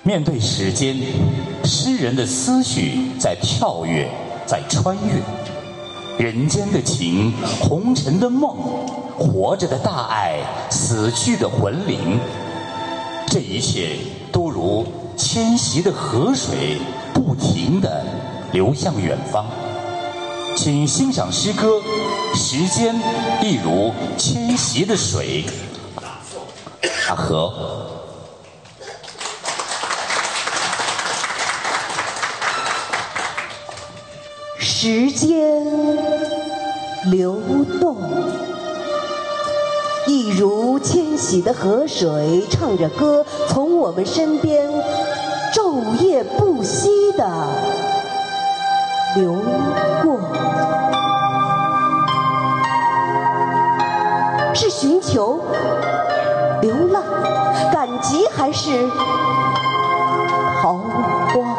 面对时间，诗人的思绪在跳跃，在穿越。人间的情，红尘的梦，活着的大爱，死去的魂灵，这一切都如迁徙的河水，不停地流向远方。请欣赏诗歌《时间一如迁徙的水》。阿和。 时间流动，一如迁徙的河水，唱着歌从我们身边昼夜不息地流过。是寻求、流浪、赶集，还是逃荒？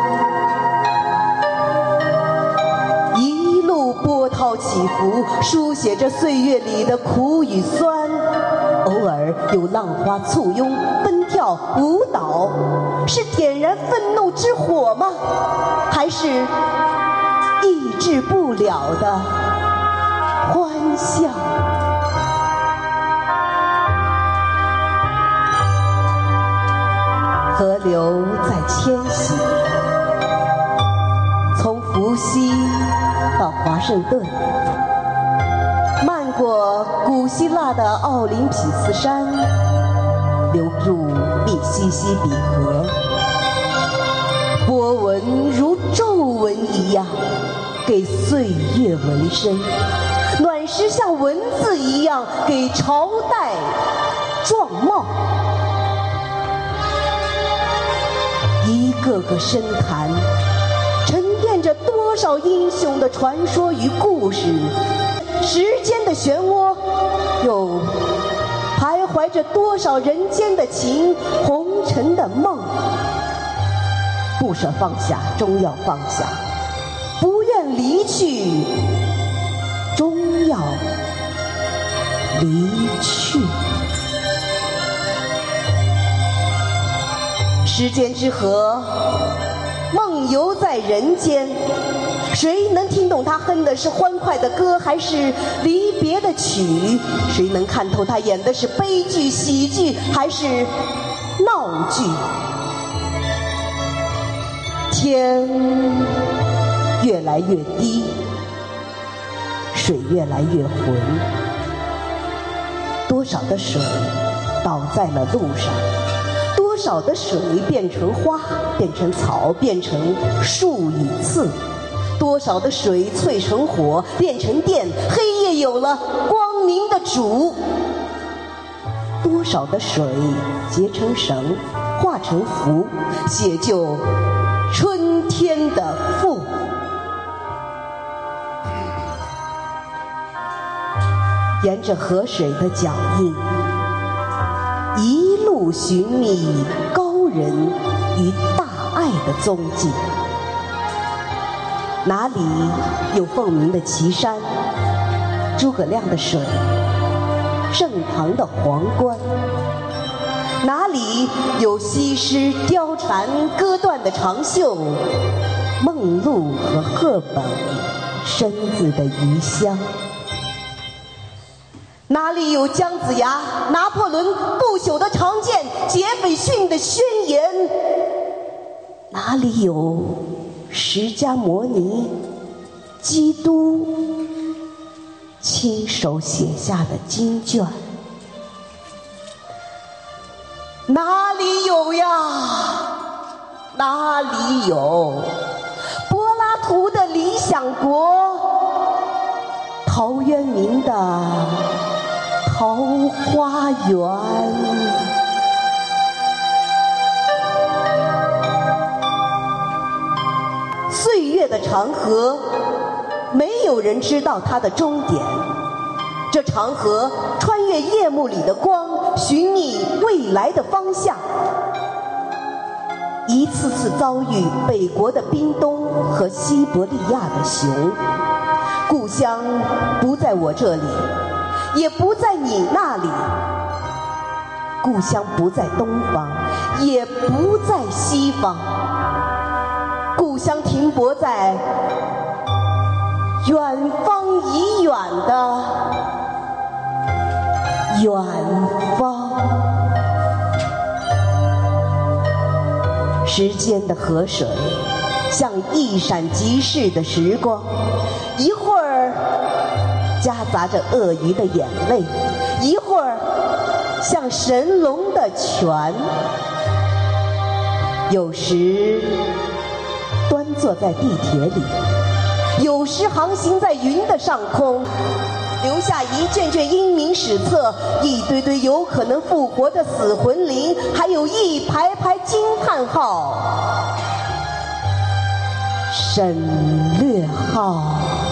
一路波涛起伏，书写着岁月里的苦与酸。偶尔有浪花簇拥，奔跳舞蹈，是点燃愤怒之火吗？还是抑制不了的欢笑？河流在迁徙，从伏羲到华盛顿，漫过古希腊的奥林匹斯山，流入密西西比河。波纹如皱纹一样给岁月纹身，暖石像文字一样给朝代状貌。一个个深潭，沉淀着多少英雄的传说与故事；时间的漩涡，又徘徊着多少人间的情，红尘的梦。不舍放下，终要放下；不愿离去，终要离去。时间之河，梦游在人间，谁能听懂他哼的是欢快的歌，还是离别的曲？谁能看透他演的是悲剧、喜剧，还是闹剧？天越来越低，水越来越浑，多少的水倒在了路上，多少的水变成花，变成草，变成树与刺；多少的水淬成火，变成电，黑夜有了光明的主；多少的水结成绳，化成符，写就春天的赋。沿着河水的脚印，一路寻觅高人与大爱的踪迹。哪里有凤鸣的岐山，诸葛亮的水，盛唐的皇冠？哪里有西施貂蝉歌断的长袖，梦露和赫本身子的余香？哪里有姜子牙、拿破仑不朽的长剑、杰斐逊的宣言？哪里有释迦牟尼、基督亲手写下的经卷？哪里有呀？哪里有柏拉图的理想国、陶渊明的桃花源？岁月的长河，没有人知道它的终点。这长河穿越夜幕里的光，寻觅未来的方向。一次次遭遇北国的冰冻和西伯利亚的熊。故乡不在我这里，也不在你那里。故乡不在东方， 也不在西方，故乡停泊在远方已远的远方。时间的河水像一闪即逝的时光，一会儿夹杂着鳄鱼的眼泪，一会儿像神龙的拳。有时端坐在地铁里，有时航行在云的上空，留下一卷卷英明史册，一堆堆有可能复活的死魂灵，还有一排排惊叹号、省略号。